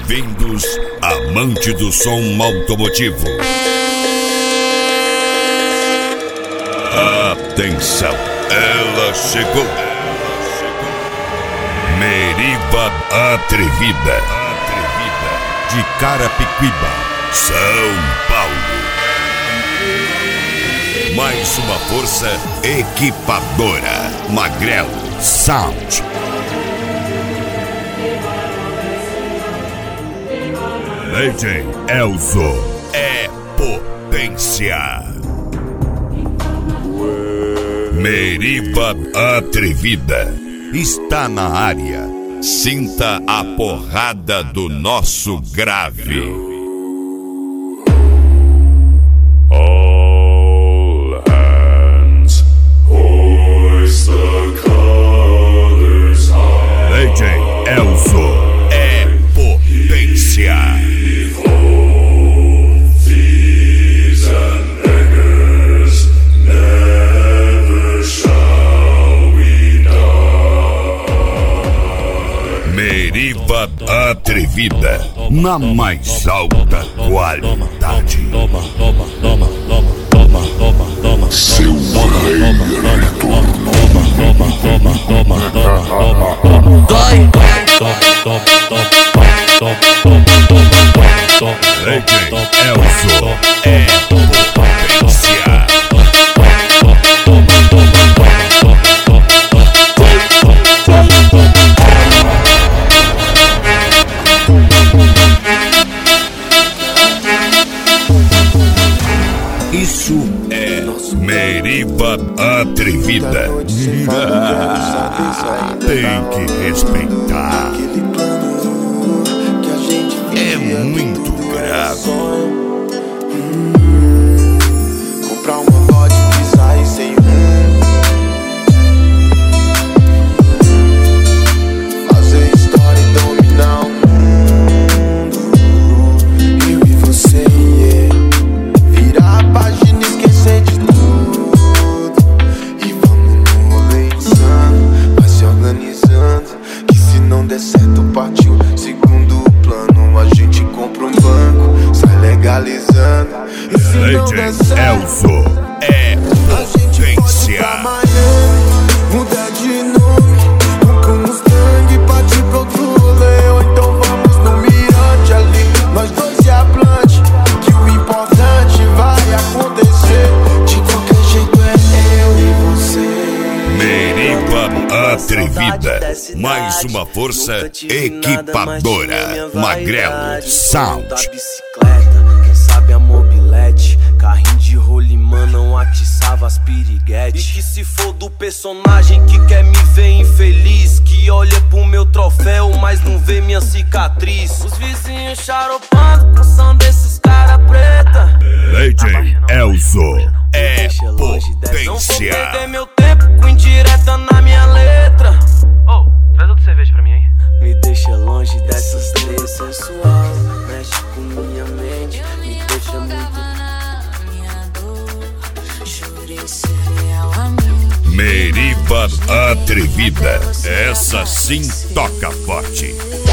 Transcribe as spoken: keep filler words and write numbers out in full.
Bem-vindos, amante do som automotivo. Atenção, ela chegou. Meriva Atrevida, de Carapicuíba, São Paulo. Mais uma força equipadora, Magrelo Sound. D J Elzo é potência. Meriva Atrevida está na área. Sinta a porrada do nosso grave. All hands, hoist the colors high. D J Elzo é potência. Thieves and beggars, never shall we die. Meriva Atrevida, na mais alta qualidade. Seu rei retornou. Dói. D J Elzo é potência. Isso é Meriva Atrevida. Tem que respeitar. É muito grave. Comprar uma vodka e sair sem rumo. Fazer história e dominar o mundo. Eu e você, yeah. Virar a página e esquecer de tudo. E vamos no rolê insano, vai se organizando. Que se não der certo, partiu segundo plano. A gente compra um banco, sai legalizando. E se não der D J certo, Elzo é a gente pode ir potência. pra Miami, mudar de nome, compra um Mustang e partir pra outro rolê. Ou então vamos no mirante ali, nós dois e a Blunt, que o importante vai acontecer. De qualquer jeito é eu e você. Meriva Atrevida, mais uma força equipadora, Magrelo Sound. Bicicleta, quem sabe a mobilete, carrinho de rolimã não atiçava as piriguetes. E que se for do personagem que quer me ver infeliz, que olha pro meu troféu, mas não vê minha cicatriz. Os vizinhos charopando com som desses cara preta. D J Elzo é Deixa longe dessa. Não vou potência. perder meu tempo com indireta na minha letra. Ô, oh, traz outra cerveja pra mim, hein? Me deixa longe dessas três sensual. Mexe com minha mente, me deixa muito. Meriva Atrevida, essa sim toca forte.